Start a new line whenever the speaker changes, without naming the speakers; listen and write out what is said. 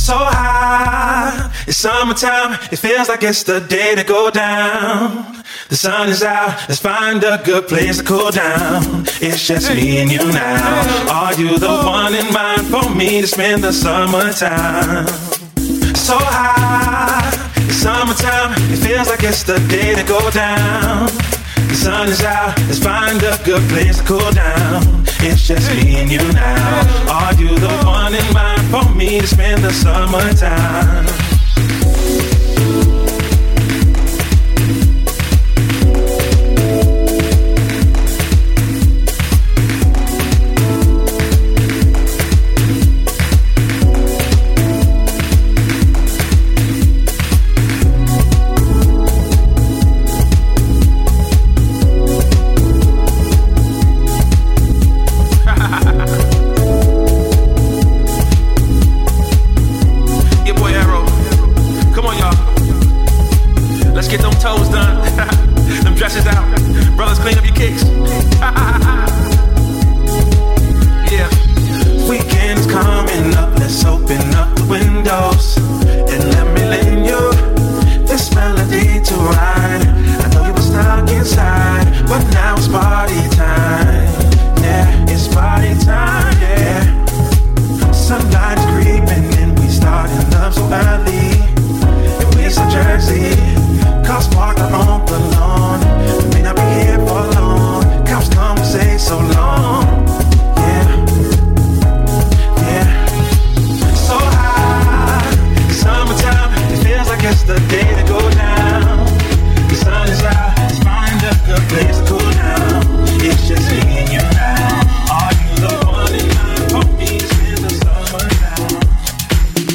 So high, it's summertime. It feels like it's the day to go down. The sun is out, let's find a good place to cool down. It's just me and you now. Are you the one in mind for me to spend the summertime? So high, it's summertime. It feels like it's the day to go down. The sun is out, let's find a good place to cool down. It's just me and you now. Are you the one in mind for me to spend the summertime?